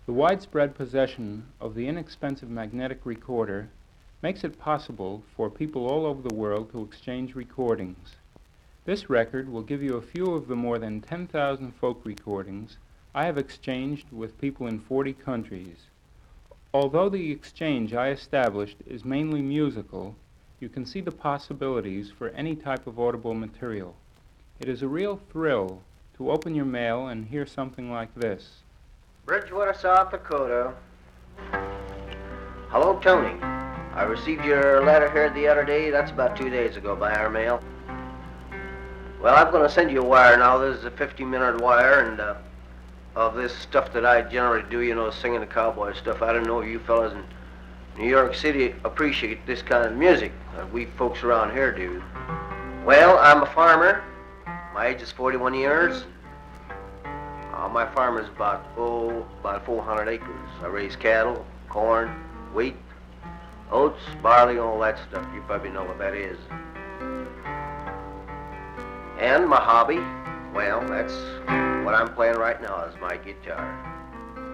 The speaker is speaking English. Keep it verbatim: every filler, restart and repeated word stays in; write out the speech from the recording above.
The widespread possession of the inexpensive magnetic recorder makes it possible for people all over the world to exchange recordings. This record will give you a few of the more than ten thousand folk recordings I have exchanged with people in forty countries. Although the exchange I established is mainly musical, you can see the possibilities for any type of audible material. It is a real thrill to open your mail and hear something like this. Bridgewater, South Dakota. Hello, Tony. I received your letter here the other day. That's about two days ago by our mail. Well, I'm going to send you a wire now. This is a fifty-minute wire, and uh, of this stuff that I generally do, you know, singing the cowboy stuff. I don't know if you fellas in New York City appreciate this kind of music that we folks around here do. Well, I'm a farmer. My age is forty-one years. Uh, my farm is about, oh, about four hundred acres. I raise cattle, corn, wheat, oats, barley, all that stuff. You probably know what that is. And my hobby, well, that's what I'm playing right now is my guitar.